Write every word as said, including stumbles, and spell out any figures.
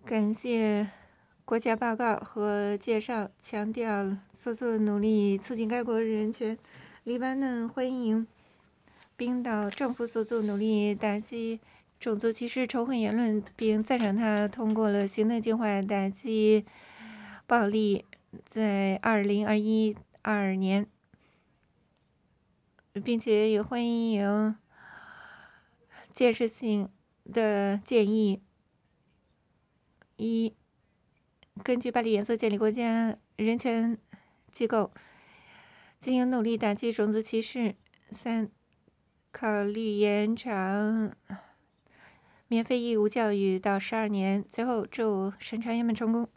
感谢国家报告和介绍，强调所做努力促进该国人权。黎巴嫩欢迎冰岛政府所做努力打击种族歧视、仇恨言论，并赞赏他通过了行动计划打击暴力。在二零二一二年，并且也欢迎建设性的建议：一、根据巴黎原则建立国家人权机构，进行努力打击种族歧视；三、考虑延长免费义务教育到十二年。最后，祝审查员们成功。